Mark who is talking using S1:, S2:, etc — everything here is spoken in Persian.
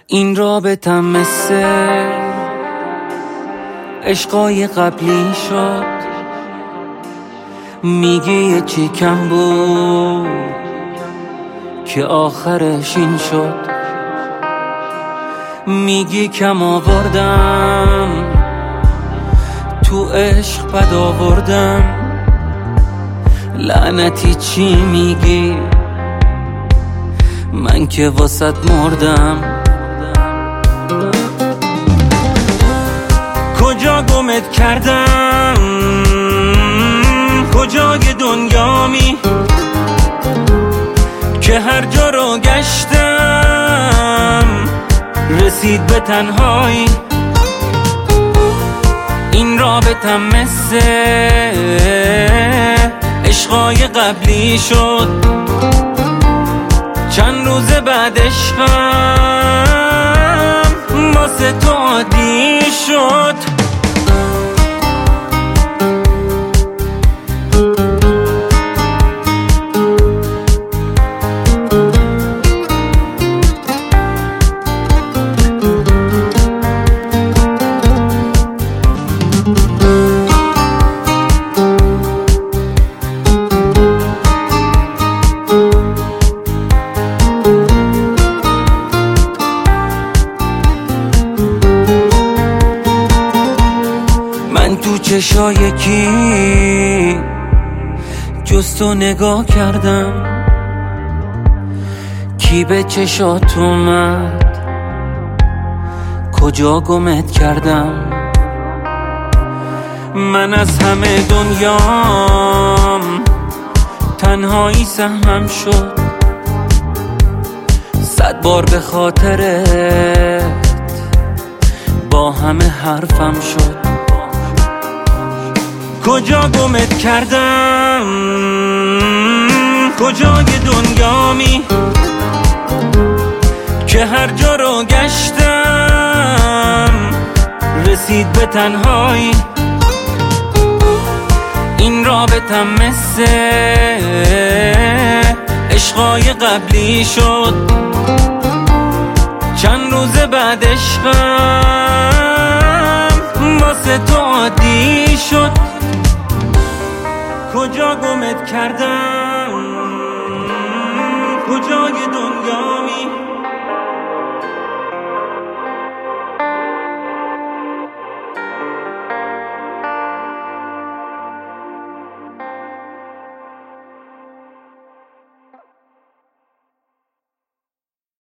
S1: این رابطم مثل عشقای قبلی شد. میگی یه چی کم بود که آخرش این شد. میگی کم آوردم تو عشق بد آوردم. لعنتی چی میگی؟ من که واسط مردم. کجا گمت کردم؟ کجای دنیامی که هر جا رو گشتم رسید به تنهایی. این رابطم مثل عشقای قبلی شد. چند روز بعد عشقم واسه تو عادی شد. تو چشای کی جز تو نگاه کردم؟ کی به چشات اومد؟ کجا گمت کردم؟ من از همه دنیام تنهایی سهمم شد. 100 بار به خاطرت با همه حرفم شد. کجا گمت کردم؟ کجای دنیامی که هر جا رو گشتم رسید به تنهایی. این رابطم مثل عشقای قبلی شد. چند روز بعد عشقم واسه تو عادی شد. کجا گمت کردم؟ کجای دنیامی